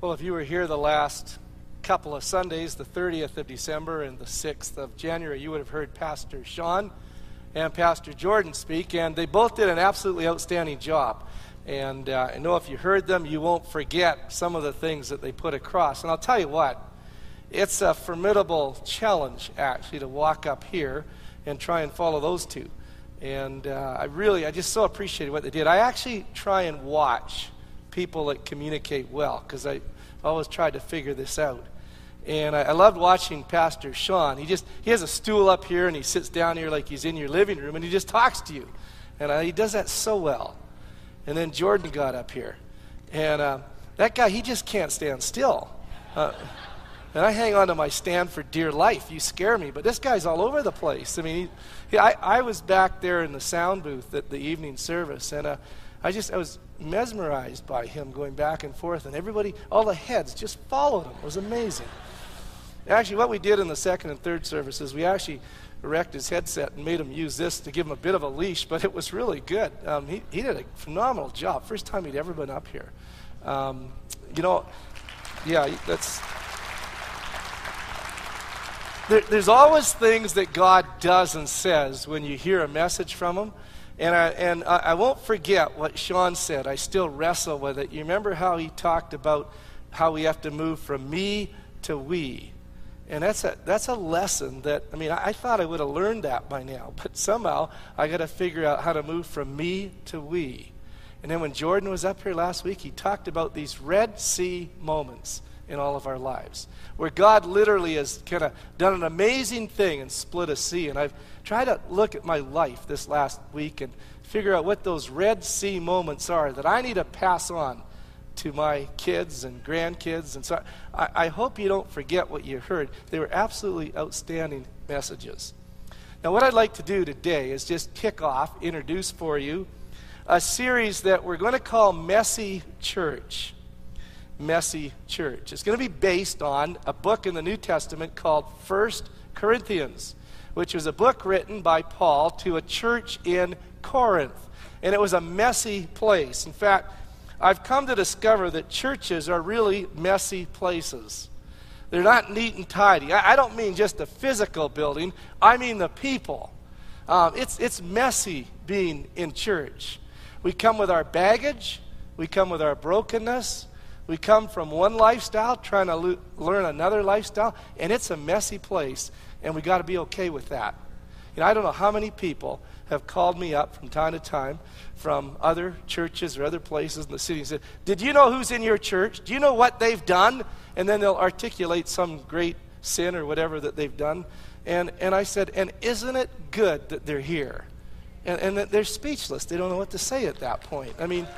Well, if you were here the last couple of Sundays, the 30th of December and the 6th of January, you would have heard Pastor Sean and Pastor Jordan speak, and they both did an absolutely outstanding job. And I know if you heard them, you won't forget some of the things that they put across. And I'll tell you what, it's a formidable challenge, actually, to walk up here and try and follow those two. And I just so appreciated what they did. I actually try and watch people that communicate well, because I always tried to figure this out. And I loved watching Pastor Sean. He has a stool up here, and he sits down here like he's in your living room, and he just talks to you. And he does that so well. And then Jordan got up here. And that guy, he just can't stand still. And I hang on to my stand for dear life. You scare me. But this guy's all over the place. I mean, I was back there in the sound booth at the evening service, and I was mesmerized by him going back and forth, and everybody, all the heads just followed him. It was amazing. Actually, what we did in the second and third services, we actually wrecked his headset and made him use this to give him a bit of a leash, but it was really good. He did a phenomenal job. First time he'd ever been up here. There's always things that God does and says when you hear a message from him. And I won't forget what Sean said. I still wrestle with it. You remember how he talked about how we have to move from me to we. And that's a lesson that, I thought I would have learned that by now. But somehow I got to figure out how to move from me to we. And then when Jordan was up here last week, he talked about these Red Sea moments in all of our lives, where God literally has kind of done an amazing thing and split a sea. And I've tried to look at my life this last week and figure out what those Red Sea moments are that I need to pass on to my kids and grandkids. And so I hope you don't forget what you heard. They were absolutely outstanding messages. Now, what I'd like to do today is just kick off, introduce for you a series that we're going to call Messy Church. Messy Church. It's going to be based on a book in the New Testament called 1 Corinthians, which was a book written by Paul to a church in Corinth. And it was a messy place. In fact, I've come to discover that churches are really messy places. They're not neat and tidy. I don't mean just the physical building. I mean the people. It's messy being in church. We come with our baggage. We come with our brokenness. We come from one lifestyle trying to learn another lifestyle, and it's a messy place, and we got to be okay with that. I don't know how many people have called me up from time to time from other churches or other places in the city and said, "Did you know who's in your church? Do you know what they've done?" And then they'll articulate some great sin or whatever that they've done. And I said, "And isn't it good that they're here?" And they're speechless. They don't know what to say at that point.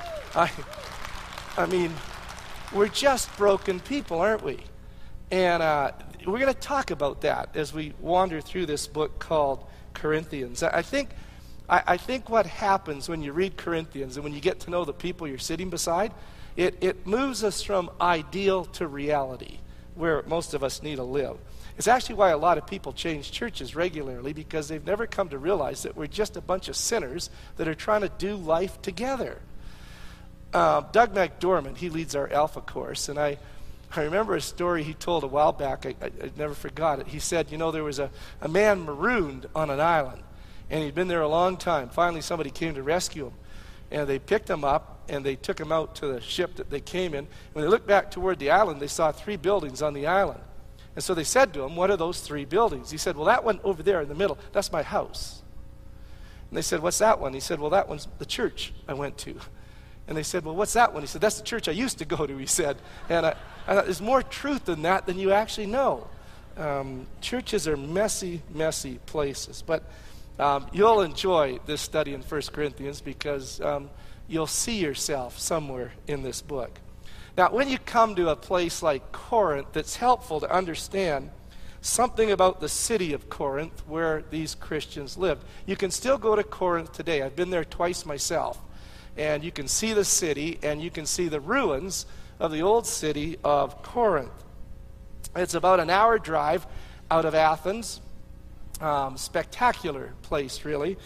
We're just broken people, aren't we? And we're going to talk about that as we wander through this book called Corinthians. I think what happens when you read Corinthians and when you get to know the people you're sitting beside, it moves us from ideal to reality, where most of us need to live. It's actually why a lot of people change churches regularly, because they've never come to realize that we're just a bunch of sinners that are trying to do life together. Doug McDormand, he leads our Alpha course, and I remember a story he told a while back. I never forgot it. He said, there was a man marooned on an island, and he'd been there a long time. Finally, somebody came to rescue him, and they picked him up, and they took him out to the ship that they came in. When they looked back toward the island, they saw 3 buildings on the island. And so they said to him, "What are those 3 buildings?" He said, "Well, that one over there in the middle, that's my house." And they said, "What's that one?" He said, "Well, that one's the church I went to." And they said, "Well, what's that one?" He said, "That's the church I used to go to," he said. And I thought, there's more truth than that than you actually know. Churches are messy, messy places. But you'll enjoy this study in 1 Corinthians because you'll see yourself somewhere in this book. Now, when you come to a place like Corinth, it's helpful to understand something about the city of Corinth where these Christians lived. You can still go to Corinth today. I've been there twice myself. And you can see the city, and you can see the ruins of the old city of Corinth. It's about an hour drive out of Athens. Spectacular place, really.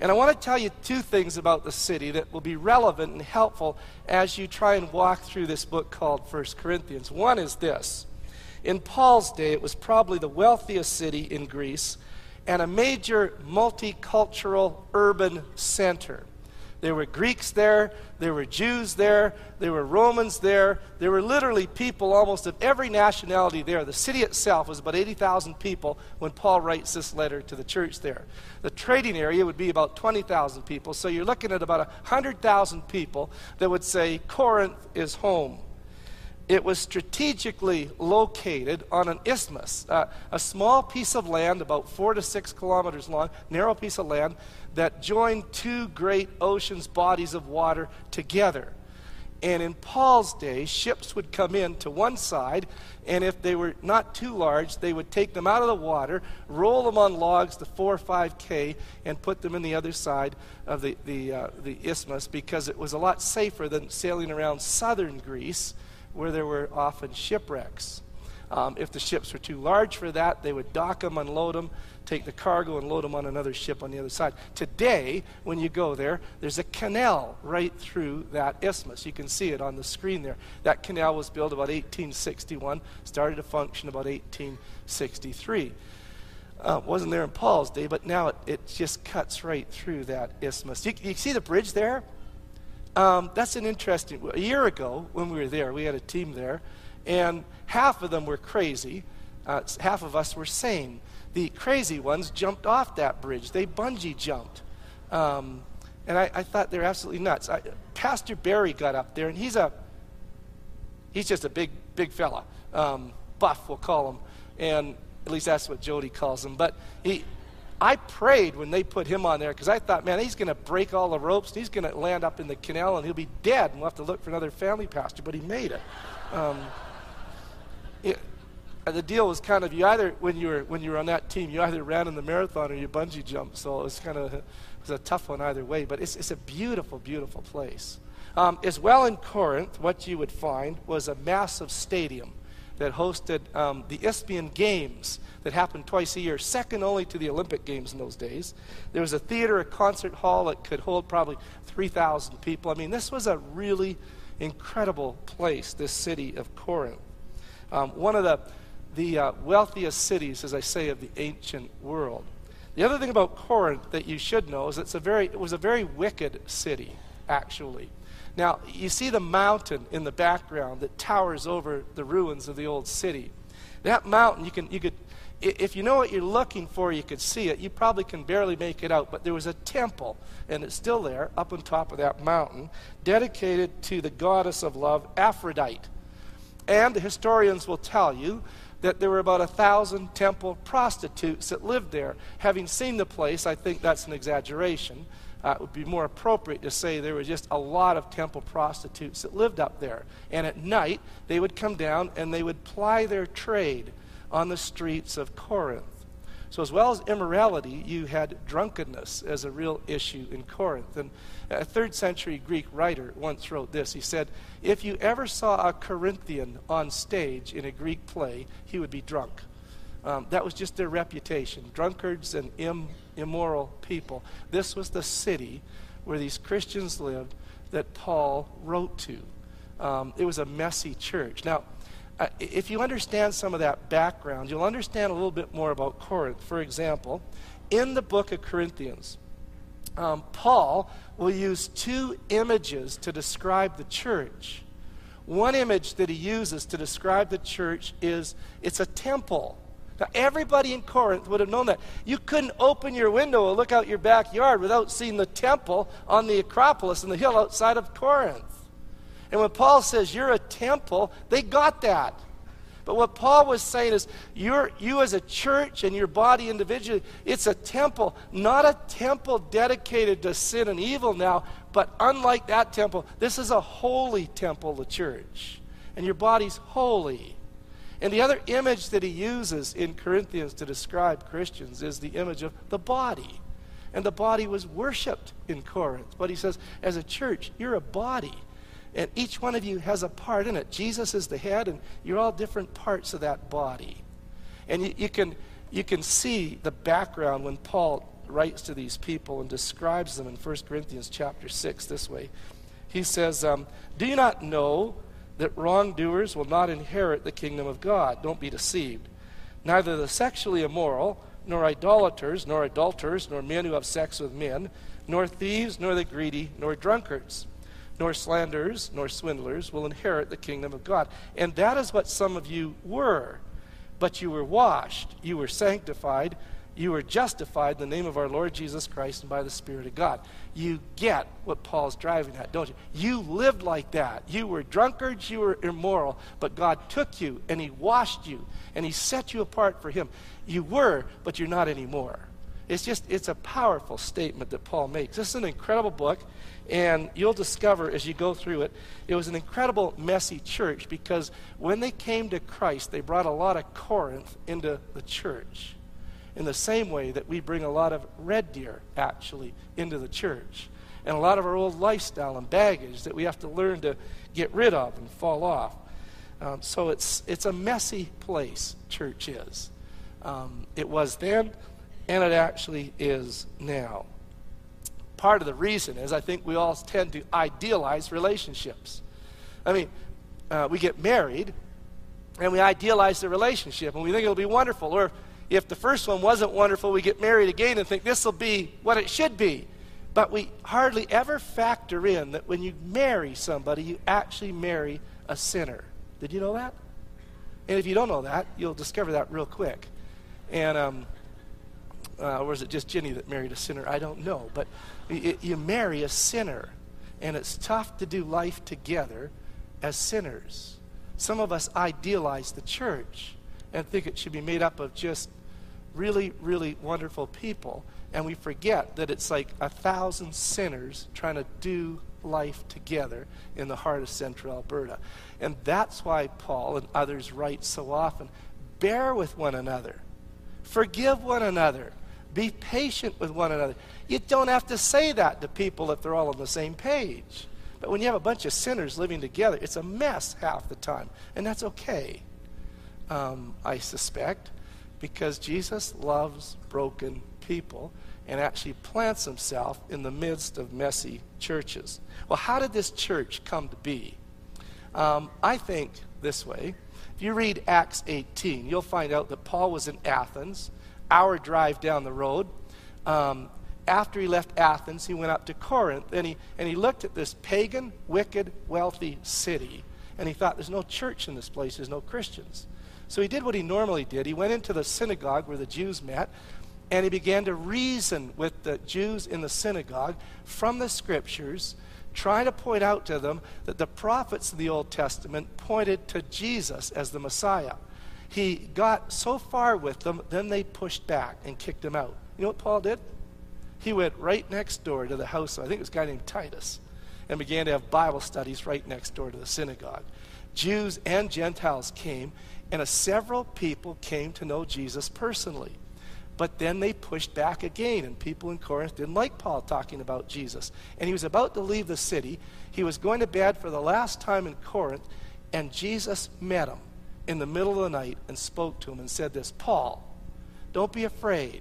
And I want to tell you two things about the city that will be relevant and helpful as you try and walk through this book called 1 Corinthians. One is this. In Paul's day, it was probably the wealthiest city in Greece and a major multicultural urban center. There were Greeks there, there were Jews there, there were Romans there, there were literally people almost of every nationality there. The city itself was about 80,000 people when Paul writes this letter to the church there. The trading area would be about 20,000 people, so you're looking at about 100,000 people that would say Corinth is home. It was strategically located on an isthmus, a small piece of land about 4 to 6 kilometers long, narrow piece of land that joined two great oceans, bodies of water together. And in Paul's day, ships would come in to one side, and if they were not too large, they would take them out of the water, roll them on logs to 4 or 5K, and put them in the other side of the isthmus, because it was a lot safer than sailing around southern Greece, where there were often shipwrecks. If the ships were too large for that, they would dock them, unload them, take the cargo and load them on another ship on the other side. Today, when you go there, there's a canal right through that isthmus. You can see it on the screen there. That canal was built about 1861, started to function about 1863. Wasn't there in Paul's day, but now it just cuts right through that isthmus. You see the bridge there? That's an interesting. A year ago, when we were there, we had a team there, and half of them were crazy. Half of us were sane. The crazy ones jumped off that bridge. They bungee jumped. And I thought they're absolutely nuts. Pastor Barry got up there, and he's just a big fella. Buff, we'll call him. And at least that's what Jody calls him. But I prayed when they put him on there, because I thought, man, he's going to break all the ropes, and he's going to land up in the canal, and he'll be dead, and we'll have to look for another family pastor. But he made it. The deal was kind of, you either, when you were on that team, you either ran in the marathon or you bungee jumped. So it was a tough one either way. But it's a beautiful, beautiful place. As well in Corinth, what you would find was a massive stadium that hosted the Isthmian Games that happened twice a year, second only to the Olympic Games in those days. There was a theater, a concert hall that could hold probably 3,000 people. I mean, this was a really incredible place, this city of Corinth. One of the wealthiest cities, as I say, of the ancient world. The other thing about Corinth that you should know is it was a very wicked city, actually. Now, you see the mountain in the background that towers over the ruins of the old city. That mountain, you could, if you know what you're looking for, you could see it. You probably can barely make it out, but there was a temple, and it's still there, up on top of that mountain, dedicated to the goddess of love, Aphrodite. And the historians will tell you that there were about 1,000 temple prostitutes that lived there. Having seen the place, I think that's an exaggeration. It would be more appropriate to say there were just a lot of temple prostitutes that lived up there. And at night, they would come down and they would ply their trade on the streets of Corinth. So as well as immorality, you had drunkenness as a real issue in Corinth. And a 3rd century Greek writer once wrote this. He said, if you ever saw a Corinthian on stage in a Greek play, he would be drunk. That was just their reputation, drunkards and immoral people. This was the city where these Christians lived that Paul wrote to. It was a messy church. Now, if you understand some of that background, you'll understand a little bit more about Corinth. For example, in the book of Corinthians, Paul will use 2 images to describe the church. One image that he uses to describe the church is it's a temple. Now, everybody in Corinth would have known that. You couldn't open your window or look out your backyard without seeing the temple on the Acropolis in the hill outside of Corinth. And when Paul says you're a temple, they got that. But what Paul was saying is you as a church and your body individually, it's a temple, not a temple dedicated to sin and evil now, but unlike that temple, this is a holy temple, the church. And your body's holy. And the other image that he uses in Corinthians to describe Christians is the image of the body. And the body was worshipped in Corinth. But he says, as a church, you're a body. And each one of you has a part in it. Jesus is the head, and you're all different parts of that body. And you can see the background when Paul writes to these people and describes them in 1 Corinthians chapter 6 this way. He says, do you not know that wrongdoers will not inherit the kingdom of God? Don't be deceived. Neither the sexually immoral, nor idolaters, nor adulterers, nor men who have sex with men, nor thieves, nor the greedy, nor drunkards, nor slanderers, nor swindlers will inherit the kingdom of God. And that is what some of you were. But you were washed, you were sanctified, you were justified in the name of our Lord Jesus Christ and by the Spirit of God. You get what Paul's driving at, don't you? You lived like that. You were drunkards, you were immoral, but God took you and he washed you and he set you apart for him. You were, but you're not anymore. It's a powerful statement that Paul makes. This is an incredible book, and you'll discover as you go through it, it was an incredible, messy church because when they came to Christ, they brought a lot of Corinth into the church. In the same way that we bring a lot of Red Deer, actually, into the church. And a lot of our old lifestyle and baggage that we have to learn to get rid of and fall off. So it's a messy place, church is. It was then, and it actually is now. Part of the reason is I think we all tend to idealize relationships. I mean, we get married, and we idealize the relationship, and we think it'll be wonderful. Or if the first one wasn't wonderful, we get married again and think this will be what it should be. But we hardly ever factor in that when you marry somebody, you actually marry a sinner. Did you know that? And if you don't know that, you'll discover that real quick. And or is it just Ginny that married a sinner? I don't know. But you marry a sinner, and it's tough to do life together as sinners. Some of us idealize the church and think it should be made up of just really, really wonderful people. And we forget that it's like 1,000 sinners trying to do life together in the heart of central Alberta. And that's why Paul and others write so often, bear with one another. Forgive one another. Be patient with one another. You don't have to say that to people if they're all on the same page. But when you have a bunch of sinners living together, it's a mess half the time. And that's okay. I suspect, because Jesus loves broken people and actually plants himself in the midst of messy churches. Well, how did this church come to be? I think this way. If you read Acts 18, you'll find out that Paul was in Athens, hour drive down the road. After he left Athens, he went up to Corinth, and he looked at this pagan, wicked, wealthy city, and he thought, there's no church in this place, there's no Christians. So he did what he normally did. He went into the synagogue where the Jews met, and he began to reason with the Jews in the synagogue from the scriptures, trying to point out to them that the prophets of the Old Testament pointed to Jesus as the Messiah. He got so far with them, then they pushed back and kicked him out. You know what Paul did? He went right next door to the house of, I think it was a guy named Titus, and began to have Bible studies right next door to the synagogue. Jews and Gentiles came, and several people came to know Jesus personally. But then they pushed back again, and people in Corinth didn't like Paul talking about Jesus. And he was about to leave the city. He was going to bed for the last time in Corinth, and Jesus met him in the middle of the night and spoke to him and said this, Paul, don't be afraid.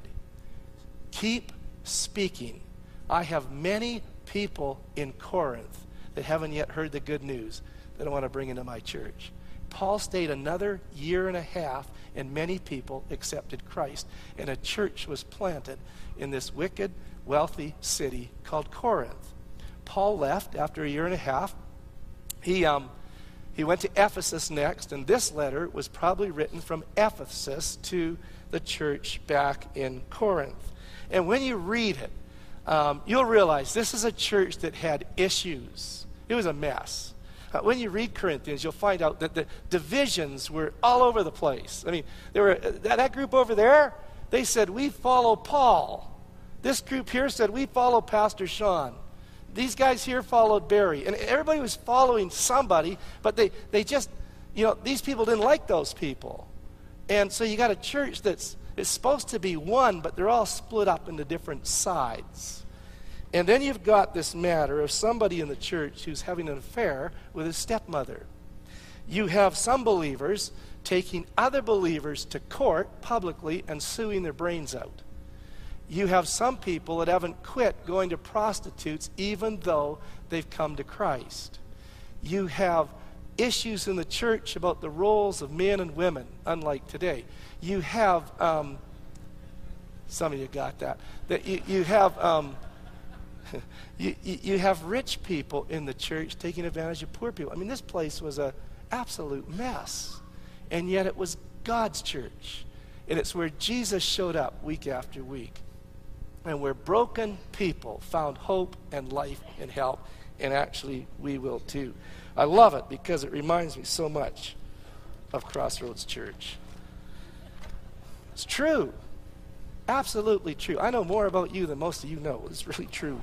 Keep speaking. I have many people in Corinth that haven't yet heard the good news that I want to bring into my church. Paul stayed another year and a half, and many people accepted Christ. And a church was planted in this wicked, wealthy city called Corinth. Paul left after a year and a half. He went to Ephesus next, and this letter was probably written from Ephesus to the church back in Corinth. And when you read it, you'll realize this is a church that had issues. It was a mess. When you read Corinthians, you'll find out that the divisions were all over the place. I mean, there were that group over there, they said, we follow Paul. This group here said, we follow Pastor Sean. These guys here followed Barry. And everybody was following somebody, but they just, these people didn't like those people. And so you got a church it's supposed to be one, but they're all split up into different sides. And then you've got this matter of somebody in the church who's having an affair with his stepmother. You have some believers taking other believers to court publicly and suing their brains out. You have some people that haven't quit going to prostitutes even though they've come to Christ. You have issues in the church about the roles of men and women, unlike today. You have, some of you got that, you have, you have rich people in the church taking advantage of poor people. I mean, this place was an absolute mess, and yet it was God's church, and it's where Jesus showed up week after week, and where broken people found hope and life and help, and actually we will too. I love it because it reminds me so much of Crossroads Church. It's true. Absolutely true. I know more about you than most of you know. It's really true.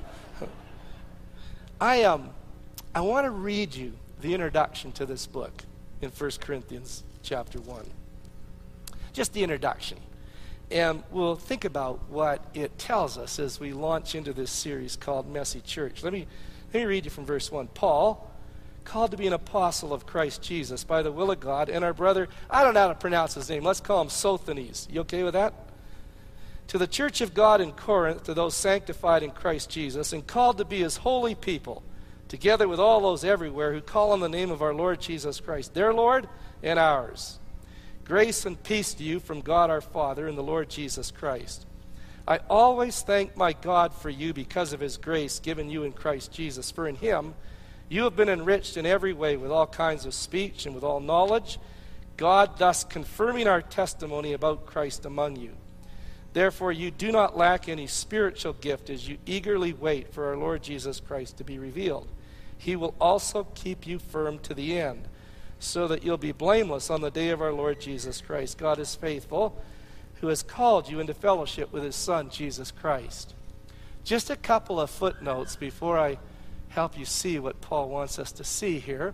I want to read you the introduction to this book in 1 Corinthians chapter 1. Just the introduction. And we'll think about what it tells us as we launch into this series called Messy Church. Let me read you from verse 1. Paul, called to be an apostle of Christ Jesus by the will of God, and our brother, I don't know how to pronounce his name, let's call him Sosthenes. You okay with that? To the church of God in Corinth, to those sanctified in Christ Jesus, and called to be his holy people, together with all those everywhere who call on the name of our Lord Jesus Christ, their Lord and ours. Grace and peace to you from God our Father and the Lord Jesus Christ. I always thank my God for you because of his grace given you in Christ Jesus. For in him you have been enriched in every way with all kinds of speech and with all knowledge, God thus confirming our testimony about Christ among you. Therefore you do not lack any spiritual gift as you eagerly wait for our Lord Jesus Christ to be revealed. He will also keep you firm to the end, so that you'll be blameless on the day of our Lord Jesus Christ. God is faithful, who has called you into fellowship with his Son, Jesus Christ. Just a couple of footnotes before I help you see what Paul wants us to see here.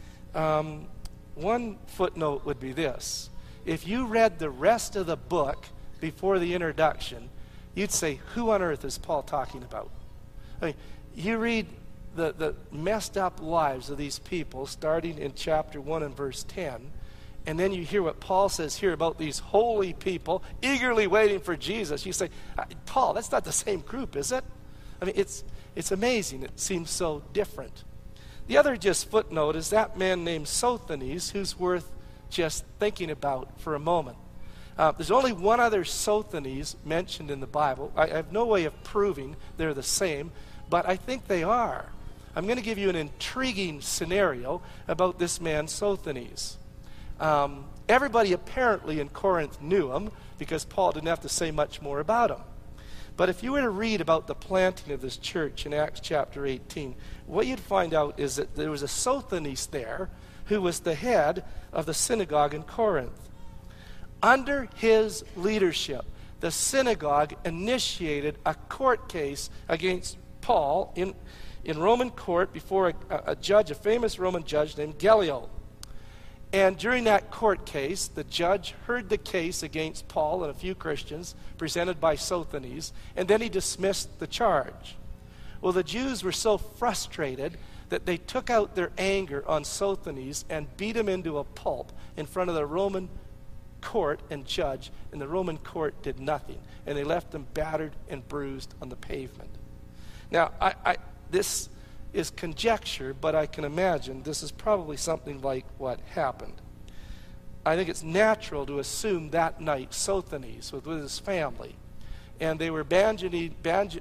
One footnote would be this. If you read the rest of the book before the introduction, you'd say, who on earth is Paul talking about? I mean, you read the messed up lives of these people starting in chapter 1 and verse 10, and then you hear what Paul says here about these holy people eagerly waiting for Jesus. You say, Paul, that's not the same group, is it? I mean, it's amazing. It seems so different. The other just footnote is that man named Sosthenes, who's worth just thinking about for a moment. There's only one other Sosthenes mentioned in the Bible. I have no way of proving they're the same, but I think they are. I'm going to give you an intriguing scenario about this man Sosthenes. Everybody apparently in Corinth knew him because Paul didn't have to say much more about him. But if you were to read about the planting of this church in Acts chapter 18, what you'd find out is that there was a Sosthenes there who was the head of the synagogue in Corinth. Under his leadership, the synagogue initiated a court case against Paul in Roman court before a judge, a famous Roman judge named Gallio. And during that court case, the judge heard the case against Paul and a few Christians presented by Sosthenes, and then he dismissed the charge. Well, the Jews were so frustrated that they took out their anger on Sosthenes and beat him into a pulp in front of the Roman court and judge, and the Roman court did nothing, and they left him battered and bruised on the pavement. Now, this is conjecture, but I can imagine this is probably something like what happened. I think it's natural to assume that night Sosthenes was with his family, and they were bandaging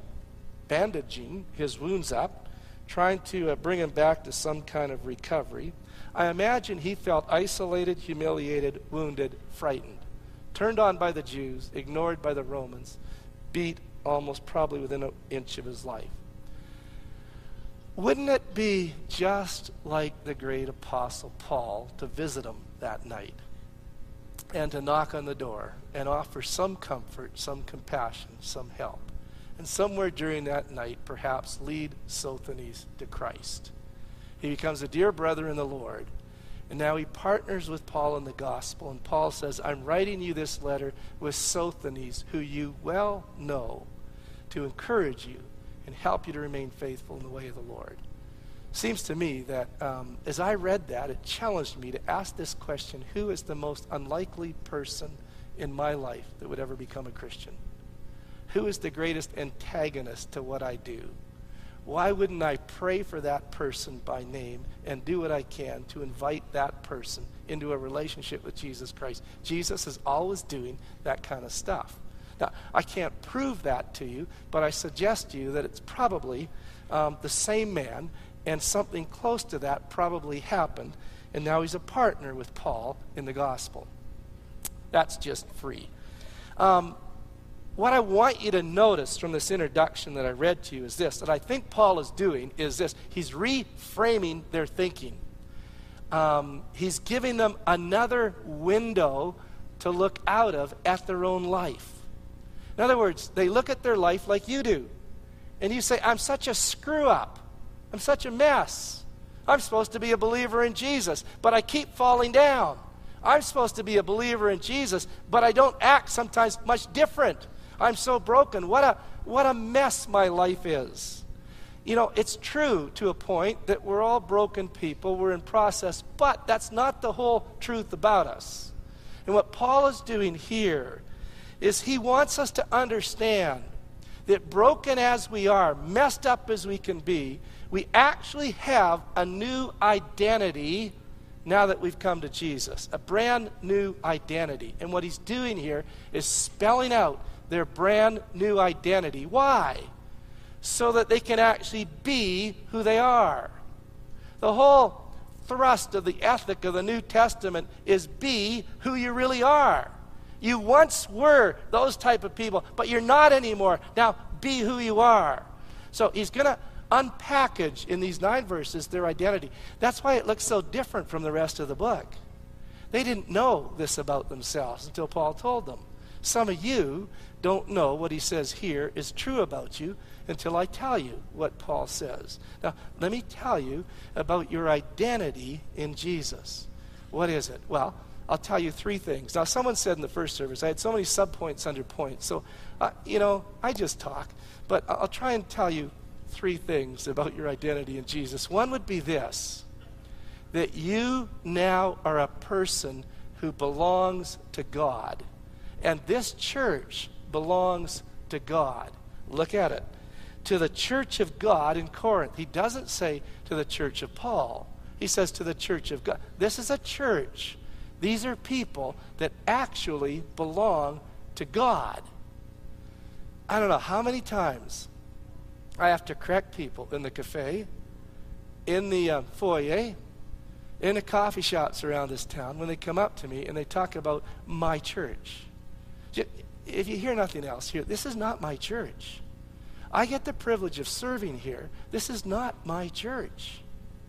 his wounds up, trying to bring him back to some kind of recovery. I imagine he felt isolated, humiliated, wounded, frightened, turned on by the Jews, ignored by the Romans, beat almost probably within an inch of his life. Wouldn't it be just like the great apostle Paul to visit him that night and to knock on the door and offer some comfort, some compassion, some help, and somewhere during that night perhaps lead Sosthenes to Christ? He becomes a dear brother in the Lord, and now he partners with Paul in the gospel, and Paul says, I'm writing you this letter with Sosthenes, who you well know, to encourage you and help you to remain faithful in the way of the Lord. Seems to me that as I read that, it challenged me to ask this question: who is the most unlikely person in my life that would ever become a Christian? who is the greatest antagonist to what I do? Why wouldn't I pray for that person by name and do what I can to invite that person into a relationship with Jesus Christ? Jesus is always doing that kind of stuff. Now, I can't prove that to you, but I suggest to you that it's probably the same man, and something close to that probably happened, and now he's a partner with Paul in the gospel. That's just free. What I want you to notice from this introduction that I read to you is this, that I think Paul is doing is this. He's reframing their thinking. He's giving them another window to look out of at their own life. In other words, they look at their life like you do. And you say, I'm such a screw-up. I'm such a mess. I'm supposed to be a believer in Jesus, but I keep falling down. I'm supposed to be a believer in Jesus, but I don't act sometimes much different. I'm so broken. What a mess my life is. You know, it's true to a point that we're all broken people. We're in process, but that's not the whole truth about us. And what Paul is doing here is he wants us to understand that broken as we are, messed up as we can be, we actually have a new identity now that we've come to Jesus, a brand new identity. And what he's doing here is spelling out their brand new identity. Why? So that they can actually be who they are. The whole thrust of the ethic of the New Testament is be who you really are. You once were those type of people, but you're not anymore. Now be who you are. So he's going to unpackage in these 9 verses their identity. That's why it looks so different from the rest of the book. They didn't know this about themselves until Paul told them. Some of you don't know what he says here is true about you until I tell you what Paul says. Now, let me tell you about your identity in Jesus. What is it? Well, I'll tell you 3 things. Now, someone said in the first service, I had so many subpoints under points. So, I just talk. But I'll try and tell you 3 things about your identity in Jesus. One would be this, that you now are a person who belongs to God. And this church belongs to God. Look at it. To the church of God in Corinth. He doesn't say to the church of Paul. He says to the church of God. This is a church. These are people that actually belong to God. I don't know how many times I have to correct people in the cafe, in the foyer, in the coffee shops around this town when they come up to me and they talk about my church. If you hear nothing else here, this is not my church. I get the privilege of serving here. This is not my church.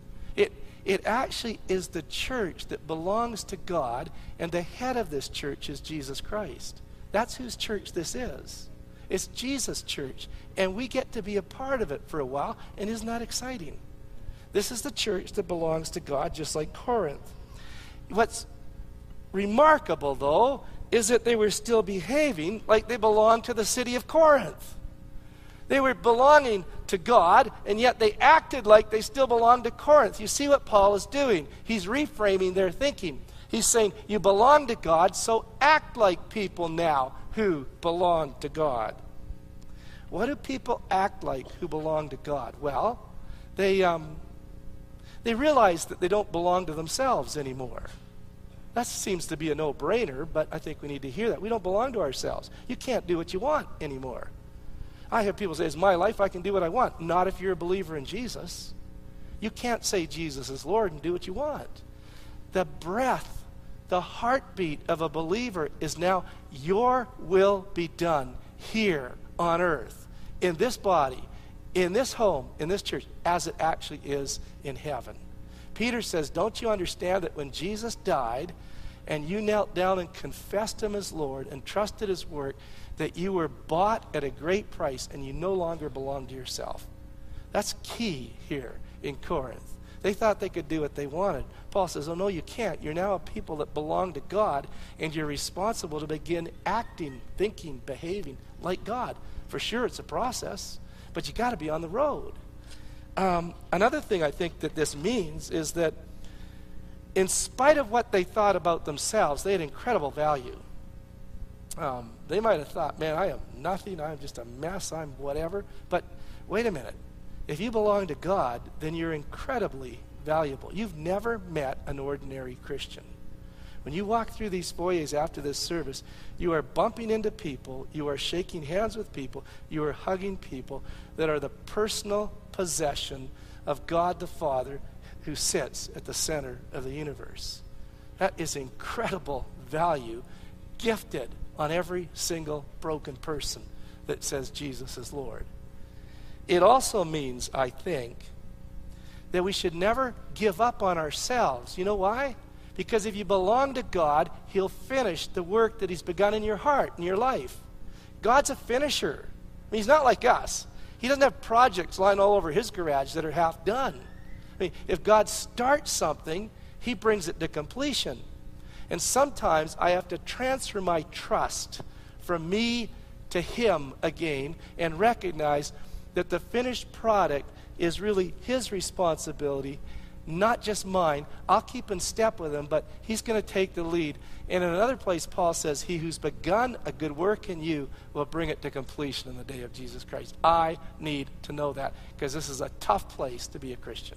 It actually is the church that belongs to God, and the head of this church is Jesus Christ. That's whose church this is. It's Jesus' church, and we get to be a part of it for a while, and isn't that exciting? This is the church that belongs to God, just like Corinth. What's remarkable, though, is that they were still behaving like they belonged to the city of Corinth. They were belonging to God, and yet they acted like they still belonged to Corinth. You see what Paul is doing? He's reframing their thinking. He's saying, you belong to God, so act like people now who belong to God. What do people act like who belong to God? Well, they realize that they don't belong to themselves anymore. That seems to be a no-brainer, but I think we need to hear that. We don't belong to ourselves. You can't do what you want anymore. I have people say, it's my life, I can do what I want. Not if you're a believer in Jesus. You can't say Jesus is Lord and do what you want. The breath, the heartbeat of a believer is now, your will be done here on earth, in this body, in this home, in this church, as it actually is in heaven. Peter says, don't you understand that when Jesus died and you knelt down and confessed him as Lord and trusted his work, that you were bought at a great price and you no longer belong to yourself? That's key here in Corinth. They thought they could do what they wanted. Paul says, oh no, you can't. You're now a people that belong to God, and you're responsible to begin acting, thinking, behaving like God. For sure, it's a process, but you got to be on the road. Another thing I think that this means is that in spite of what they thought about themselves, they had incredible value. They might have thought, man, I am nothing. I'm just a mess. I'm whatever. But wait a minute. If you belong to God, then you're incredibly valuable. You've never met an ordinary Christian. When you walk through these foyers after this service, you are bumping into people, you are shaking hands with people, you are hugging people that are the personal possession of God the Father who sits at the center of the universe. That is incredible value gifted on every single broken person that says Jesus is Lord. It also means, I think, that we should never give up on ourselves. You know why? Because if you belong to God, He'll finish the work that He's begun in your heart, in your life. God's a finisher. I mean, He's not like us. He doesn't have projects lying all over His garage that are half done. I mean, if God starts something, He brings it to completion. And sometimes I have to transfer my trust from me to Him again and recognize that the finished product is really His responsibility, not just mine. I'll keep in step with Him, but He's going to take the lead. And in another place, Paul says, He who's begun a good work in you will bring it to completion in the day of Jesus Christ. I need to know that, because this is a tough place to be a Christian,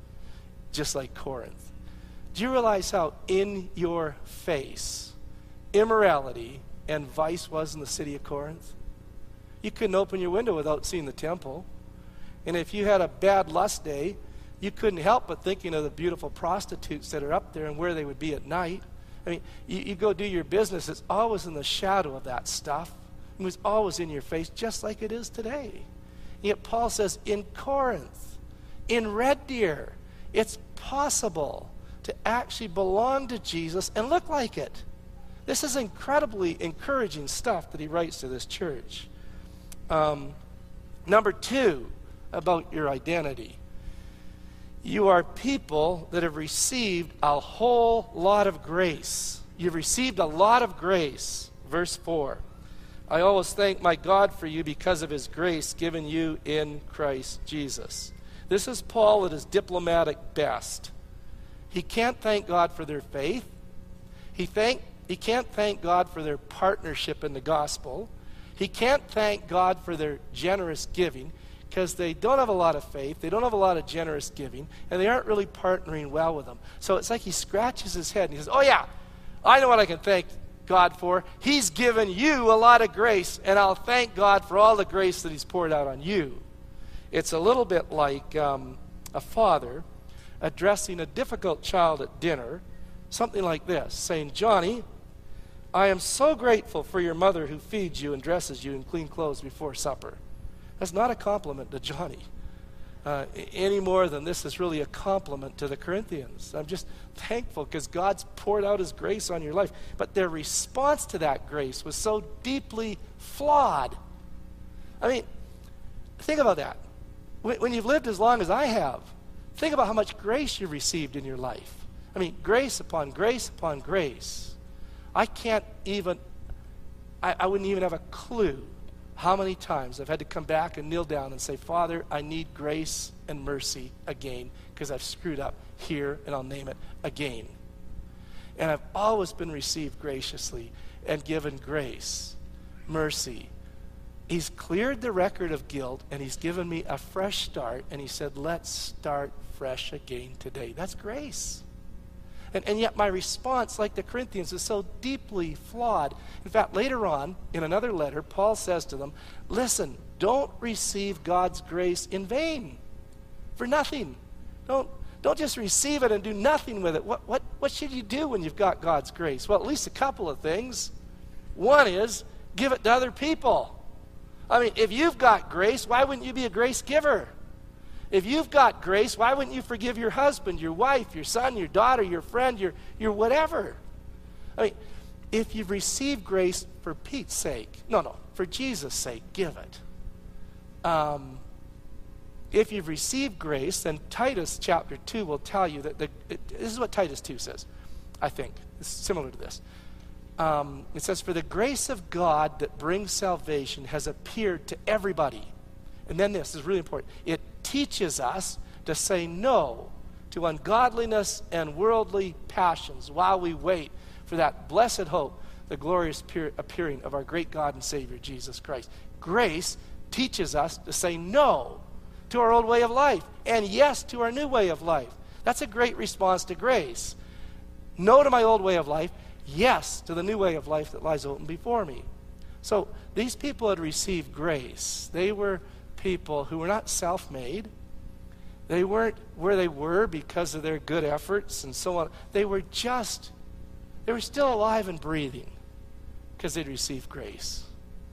just like Corinth. Do you realize how in your face immorality and vice was in the city of Corinth? You couldn't open your window without seeing the temple. And if you had a bad lust day, you couldn't help but thinking of the beautiful prostitutes that are up there and where they would be at night. I mean, you go do your business, it's always in the shadow of that stuff. It was always in your face, just like it is today. And yet Paul says, in Corinth, in Red Deer, it's possible to actually belong to Jesus and look like it. This is incredibly encouraging stuff that he writes to this church. Number 2, about your identity. You are people that have received a whole lot of grace. You've received a lot of grace. Verse 4. I always thank my God for you because of His grace given you in Christ Jesus. This is Paul at his diplomatic best. He can't thank God for their faith. He can't thank God for their partnership in the gospel. He can't thank God for their generous giving, because they don't have a lot of faith, they don't have a lot of generous giving, and they aren't really partnering well with them. So it's like he scratches his head and he says, oh yeah, I know what I can thank God for. He's given you a lot of grace, and I'll thank God for all the grace that He's poured out on you. It's a little bit like a father addressing a difficult child at dinner, something like this, saying, Johnny, I am so grateful for your mother who feeds you and dresses you in clean clothes before supper. That's not a compliment to Johnny, any more than this is really a compliment to the Corinthians. I'm just thankful because God's poured out His grace on your life. But their response to that grace was so deeply flawed. I mean, think about that. When you've lived as long as I have, think about how much grace you've received in your life. I mean, grace upon grace upon grace. I wouldn't even have a clue how many times I've had to come back and kneel down and say, Father, I need grace and mercy again because I've screwed up here, and I'll name it again. And I've always been received graciously and given grace, mercy. He's cleared the record of guilt, and He's given me a fresh start, and He said, let's start fresh again today. That's grace. And yet my response, like the Corinthians, is so deeply flawed. In fact, later on, in another letter, Paul says to them, listen, don't receive God's grace in vain, for nothing. Don't just receive it and do nothing with it. What should you do when you've got God's grace? Well, at least a couple of things. One is, give it to other people. I mean, if you've got grace, why wouldn't you be a grace giver? If you've got grace, why wouldn't you forgive your husband, your wife, your son, your daughter, your friend, your whatever? I mean, if you've received grace for Pete's sake, for Jesus' sake, give it. If you've received grace, then Titus chapter 2 will tell you that this is what Titus 2 says, I think. It's similar to this. It says, for the grace of God that brings salvation has appeared to everybody. And then this is really important. It teaches us to say no to ungodliness and worldly passions while we wait for that blessed hope the glorious appearing of our great God and Savior, Jesus Christ. Grace teaches us to say no to our old way of life and yes to our new way of life. That's a great response to grace. No to my old way of life, yes to the new way of life that lies open before me. So these people had received grace. They were people who were not self-made. They weren't where they were because of their good efforts and so on. They were still alive and breathing because they'd received grace.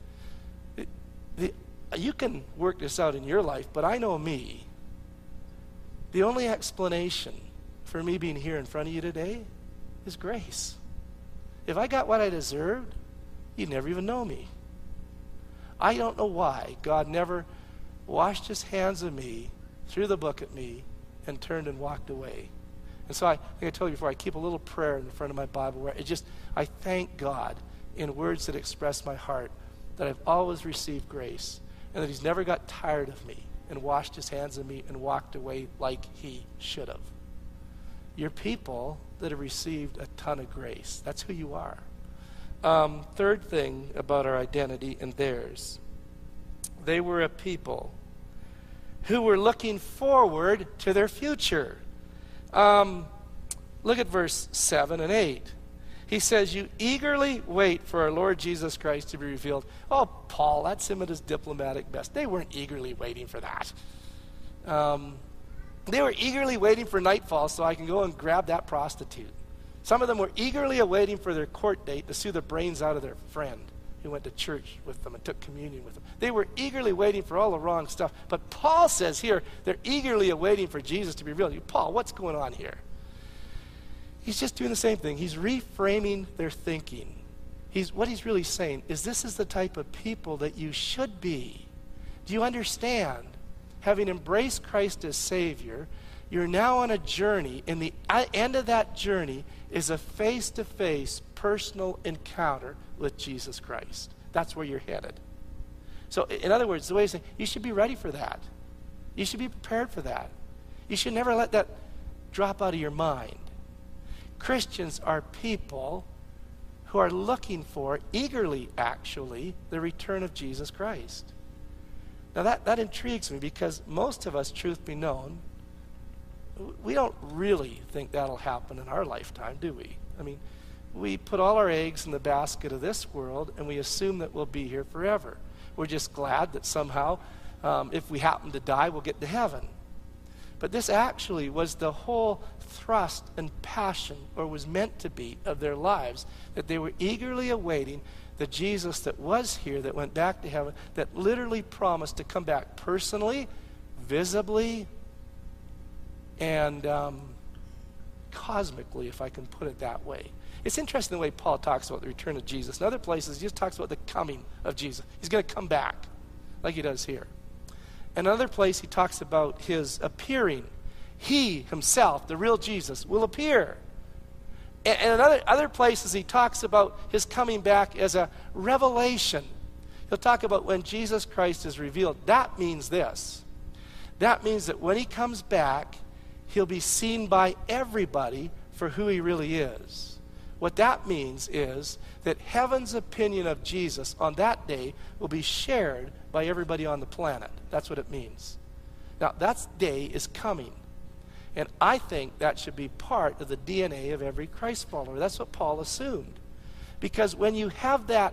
You can work this out in your life, but I know me. The only explanation for me being here in front of you today is grace. If I got what I deserved, you'd never even know me. I don't know why God never washed his hands of me, threw the book at me, and turned and walked away. And so I think I told you before, I keep a little prayer in the front of my Bible where I thank God in words that express my heart that I've always received grace and that he's never got tired of me and washed his hands of me and walked away like he should have. You're people that have received a ton of grace. That's who you are. Third thing about our identity and theirs. They were a people who were looking forward to their future. Look at verse 7 and 8. He says, you eagerly wait for our Lord Jesus Christ to be revealed. Oh, Paul, that's him at his diplomatic best. They weren't eagerly waiting for that. They were eagerly waiting for nightfall so I can go and grab that prostitute. Some of them were eagerly awaiting for their court date to sue the brains out of their friend who went to church with them and took communion with them. They were eagerly waiting for all the wrong stuff. But Paul says here, they're eagerly awaiting for Jesus to be revealed. Paul, what's going on here? He's just doing the same thing. He's reframing their thinking. What he's really saying is this is the type of people that you should be. Do you understand? Having embraced Christ as Savior, you're now on a journey, and the end of that journey is a face-to-face personal encounter with Jesus Christ. That's where you're headed. So in other words, the way he's saying, you should be ready for that. You should be prepared for that. You should never let that drop out of your mind. Christians are people who are looking for, eagerly actually, the return of Jesus Christ. Now that intrigues me because most of us, truth be known, we don't really think that'll happen in our lifetime, do we? I mean, we put all our eggs in the basket of this world and we assume that we'll be here forever. We're just glad that somehow, if we happen to die, we'll get to heaven. But this actually was the whole thrust and passion, or was meant to be, of their lives, that they were eagerly awaiting the Jesus that was here, that went back to heaven, that literally promised to come back personally, visibly, and cosmically, if I can put it that way. It's interesting the way Paul talks about the return of Jesus. In other places, he just talks about the coming of Jesus. He's going to come back, like he does here. In another place, he talks about his appearing. He himself, the real Jesus, will appear. And in other places, he talks about his coming back as a revelation. He'll talk about when Jesus Christ is revealed. That means this. That means that when he comes back, he'll be seen by everybody for who he really is. What that means is that heaven's opinion of Jesus on that day will be shared by everybody on the planet. That's what it means. Now, that day is coming. And I think that should be part of the DNA of every Christ follower. That's what Paul assumed. Because when you have that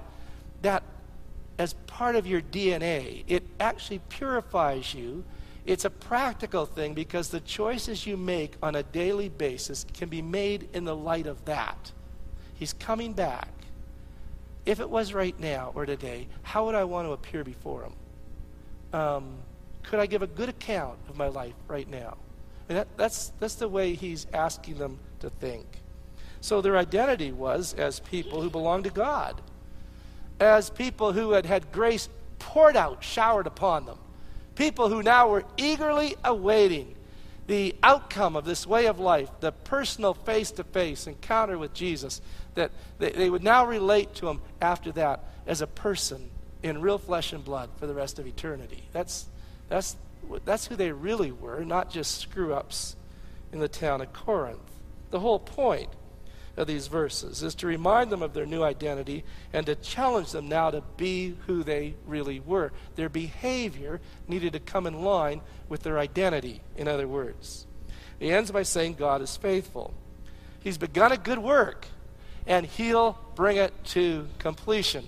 as part of your DNA, it actually purifies you. It's a practical thing because the choices you make on a daily basis can be made in the light of that. He's coming back. If it was right now or today, how would I want to appear before him? Could I give a good account of my life right now? And that's the way he's asking them to think. So their identity was as people who belonged to God, as people who had had grace poured out, showered upon them, people who now were eagerly awaiting the outcome of this way of life, the personal face-to-face encounter with Jesus, that they would now relate to him after that as a person in real flesh and blood for the rest of eternity. That's who they really were, not just screw-ups in the town of Corinth. The whole point of these verses is to remind them of their new identity and to challenge them now to be who they really were. Their behavior needed to come in line with their identity, in other words. He ends by saying God is faithful. He's begun a good work, and he'll bring it to completion.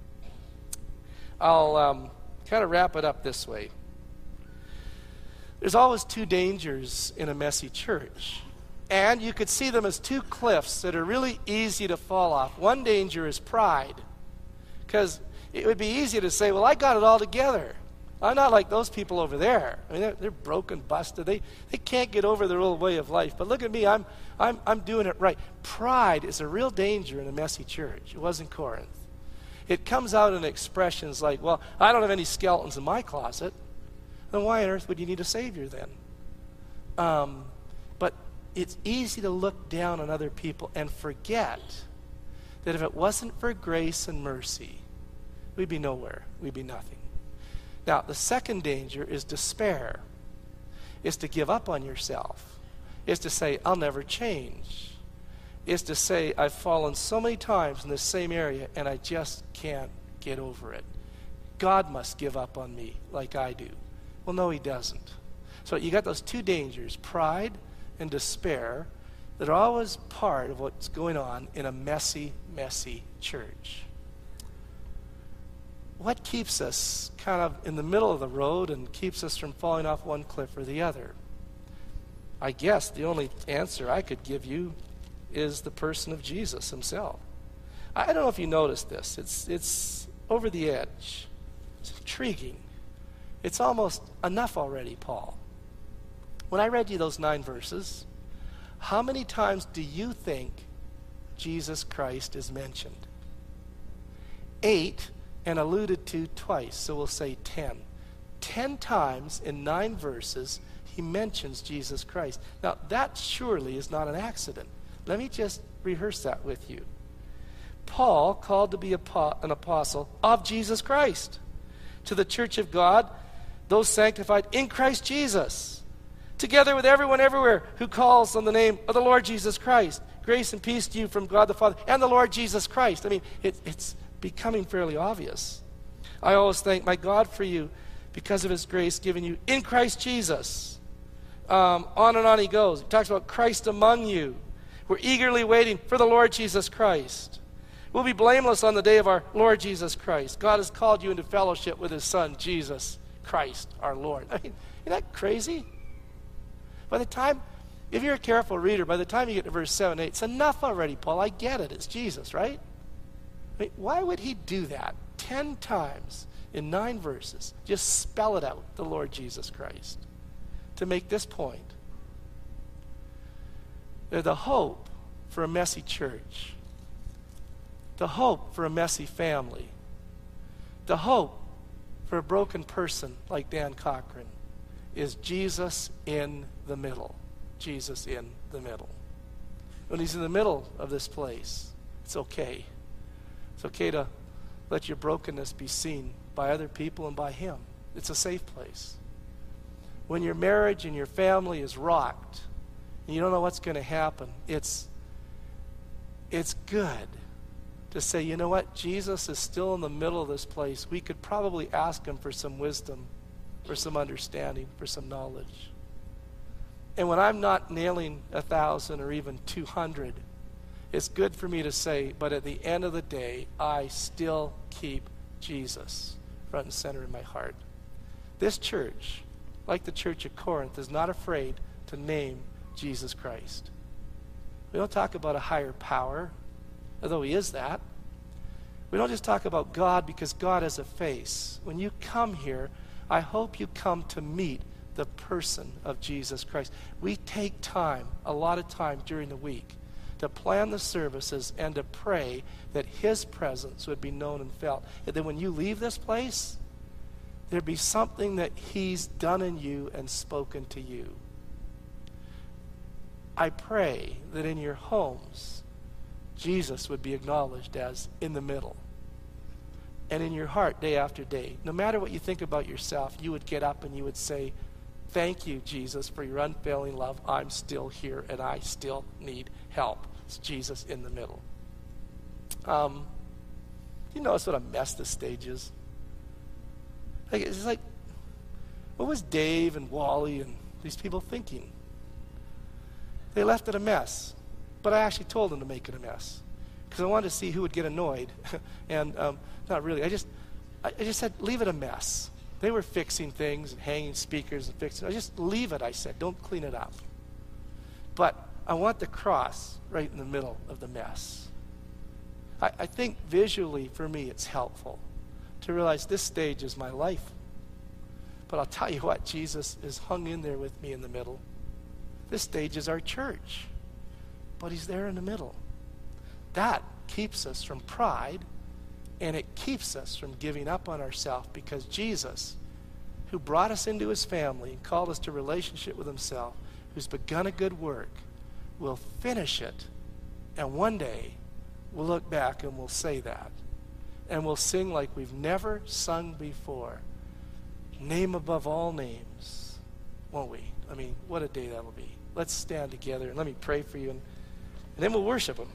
I'll kind of wrap it up this way. There's always two dangers in a messy church. And you could see them as two cliffs that are really easy to fall off. One danger is pride. Because it would be easy to say, well, I got it all together. I'm not like those people over there. I mean, they're broken, busted. They can't get over their old way of life. But look at me, I'm doing it right. Pride is a real danger in a messy church. It was in Corinth. It comes out in expressions like, well, I don't have any skeletons in my closet. Then why on earth would you need a Savior then? But it's easy to look down on other people and forget that if it wasn't for grace and mercy, we'd be nowhere. We'd be nothing. Now, the second danger is despair. It's to give up on yourself. It's to say, I'll never change. It's to say, I've fallen so many times in this same area and I just can't get over it. God must give up on me like I do. Well, no, he doesn't. So you got those two dangers, pride and despair, that are always part of what's going on in a messy, messy church. What keeps us kind of in the middle of the road and keeps us from falling off one cliff or the other? I guess the only answer I could give you is the person of Jesus himself. I don't know if you noticed this. It's over the edge. It's intriguing. It's almost enough already, Paul. When I read you those 9 verses, how many times do you think Jesus Christ is mentioned? 8 and alluded to twice, so we'll say 10. 10 times in 9 verses, he mentions Jesus Christ. Now, that surely is not an accident. Let me just rehearse that with you. Paul, called to be an apostle of Jesus Christ, to the church of God, those sanctified in Christ Jesus, together with everyone everywhere who calls on the name of the Lord Jesus Christ. Grace and peace to you from God the Father and the Lord Jesus Christ. I mean, it's becoming fairly obvious. I always thank my God for you because of his grace given you in Christ Jesus. On and on he goes. He talks about Christ among you. We're eagerly waiting for the Lord Jesus Christ. We'll be blameless on the day of our Lord Jesus Christ. God has called you into fellowship with his Son, Jesus Christ, our Lord. I mean, isn't that crazy? By the time, if you're a careful reader, by the time you get to verse 7 and 8, it's enough already, Paul. I get it. It's Jesus, right? I mean, why would he do that 10 times in 9 verses? Just spell it out, the Lord Jesus Christ, to make this point. They're the hope for a messy church, the hope for a messy family, the hope for a broken person like Dan Cochran is Jesus in the middle. Jesus in the middle. When he's in the middle of this place, it's okay. It's okay to let your brokenness be seen by other people and by him. It's a safe place. When your marriage and your family is rocked and you don't know what's going to happen, it's good to say, you know what, Jesus is still in the middle of this place. We could probably ask him for some wisdom, for some understanding, for some knowledge. And when I'm not nailing 1,000 or even 200, it's good for me to say, but at the end of the day, I still keep Jesus front and center in my heart. This church, like the church at Corinth, is not afraid to name Jesus Christ. We don't talk about a higher power, although he is that. We don't just talk about God because God has a face. When you come here, I hope you come to meet the person of Jesus Christ. We take time, a lot of time during the week, to plan the services and to pray that his presence would be known and felt. And then when you leave this place, there'd be something that he's done in you and spoken to you. I pray that in your homes, Jesus would be acknowledged as in the middle. And in your heart, day after day, no matter what you think about yourself, you would get up and you would say, thank you, Jesus, for your unfailing love. I'm still here and I still need help. It's Jesus in the middle. You notice what a mess this stage is? Like, it's like, what was Dave and Wally and these people thinking? They left it a mess. But I actually told them to make it a mess, because I wanted to see who would get annoyed. And not really. I just said, leave it a mess. They were fixing things and hanging speakers and fixing. I just leave it, I said. Don't clean it up. But I want the cross right in the middle of the mess. I think visually, for me, it's helpful to realize this stage is my life. But I'll tell you what, Jesus is hung in there with me in the middle. This stage is our church. But he's there in the middle. That keeps us from pride, and it keeps us from giving up on ourselves, because Jesus, who brought us into his family and called us to relationship with himself, who's begun a good work, will finish it. And one day, we'll look back and we'll say that. And we'll sing like we've never sung before. Name above all names, won't we? I mean, what a day that'll be. Let's stand together and let me pray for you, and then we'll worship him.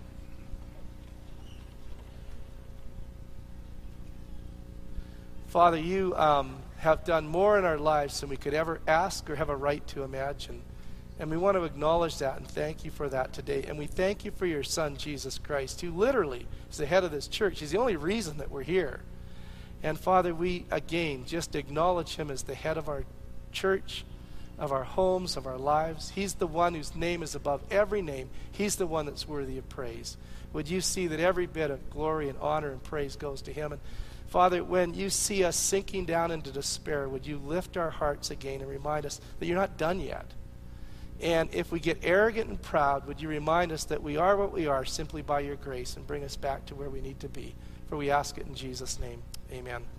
Father, you have done more in our lives than we could ever ask or have a right to imagine. And we want to acknowledge that and thank you for that today. And we thank you for your Son, Jesus Christ, who literally is the head of this church. He's the only reason that we're here. And Father, we again just acknowledge him as the head of our church, of our homes, of our lives. He's the one whose name is above every name. He's the one that's worthy of praise. Would you see that every bit of glory and honor and praise goes to him? And Father, when you see us sinking down into despair, would you lift our hearts again and remind us that you're not done yet? And if we get arrogant and proud, would you remind us that we are what we are simply by your grace, and bring us back to where we need to be? For we ask it in Jesus' name. Amen.